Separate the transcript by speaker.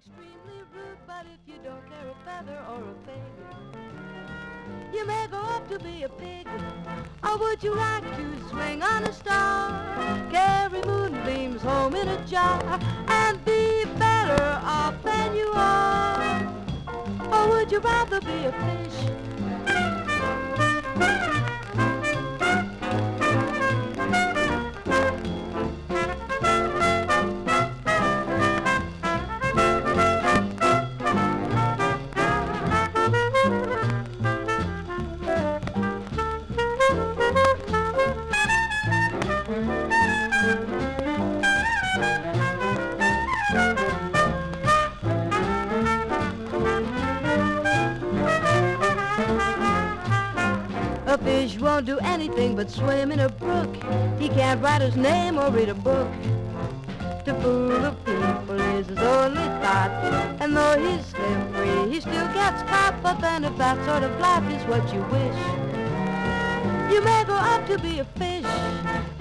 Speaker 1: extremely rude, but if you don't care a feather or a fig, you may grow up to be a pig. Or would you like to swing on a star, carry moonbeams home in a jar, and be better off than you are? Or would you rather be a fish? A fish won't do anything but swim in a brook. He can't write his name or read a book. To fool the people is his only thought. And though he's slippery, he still gets caught. But then if that sort of life is what you wish, you may grow up to be a fish